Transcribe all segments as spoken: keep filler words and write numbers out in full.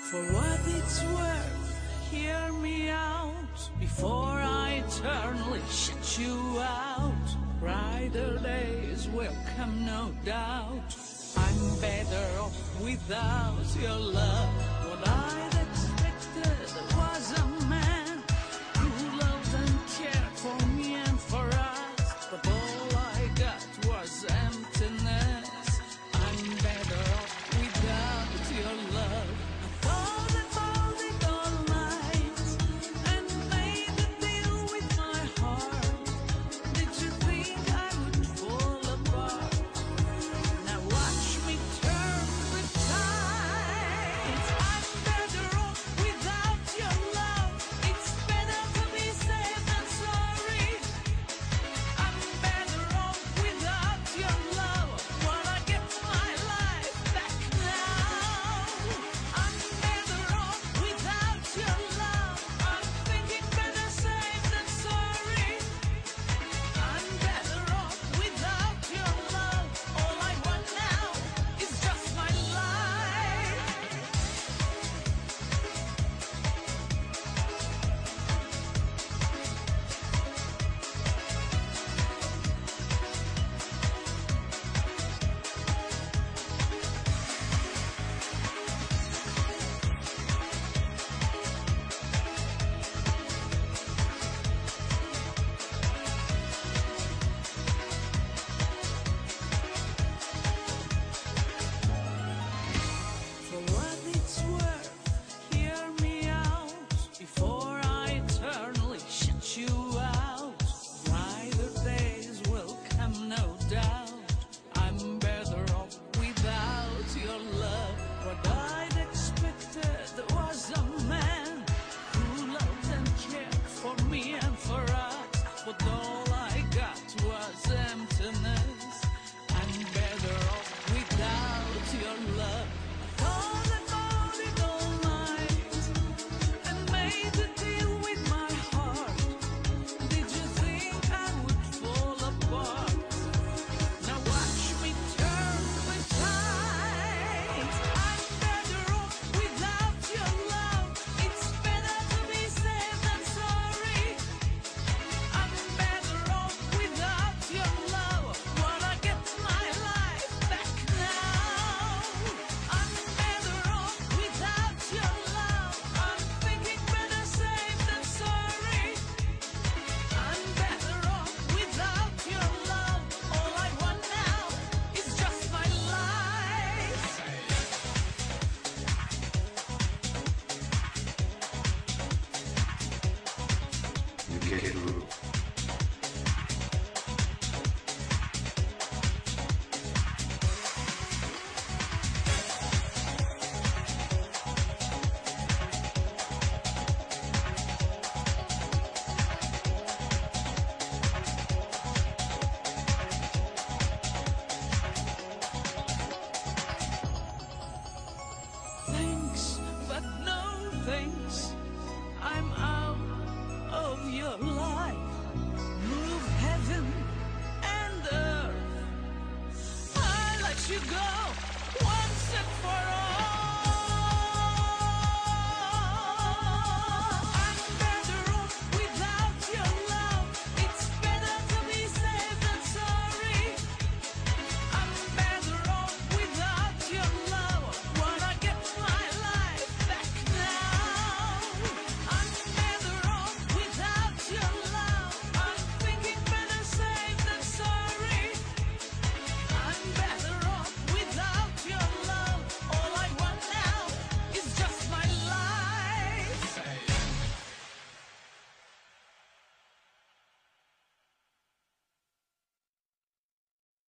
For what it's worth, hear me out before I eternally shut you out. Brighter days will come, no doubt. I'm better off without your love. What I'd expected was a man who loved and cared for me and for us, but all I got was emptiness. I'm better off without your love. I thought about it all night and made a deal with my heart. Did you think I would fall apart? Now watch me turn the tide. I'm better off without your love. It's better to be safe than sorry. I'm better off without your love. Wanna get my life back now. I'm better off without your love. I'm thinking better safe than sorry. I'm better off without your love. All I want now is just my life. For what it's worth, hear me out before I eternally shut you out. Brighter days will come, no doubt. I'm better off without your love. What I'd expected was a man who loved and cared for me and for us, but all I got was emptiness. I'm better off without your love. I thought about it all night and made a deal with my heart. Did you think I would fall apart? Now watch me turn the tide. I'm better off without your love. It's better to be safe than sorry. I'm better off without your love. Wanna get my life back now. I'm better off without your love. I'm thinking better safe than sorry. I'm better off without your love. All I want now is just my life. Nukeru. Thanks, but no thanks. I'm out of your life. Move heaven and earth. I let you go once and for all. I'm better off without your love. It's better to be safe than sorry. I'm better off without your love. Wanna get my life back now. I'm better off without your love. I'm thinking better safe than sorry. I'm better off without your love. All I want now is just my life.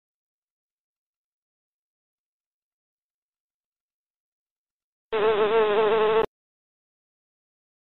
Thank you.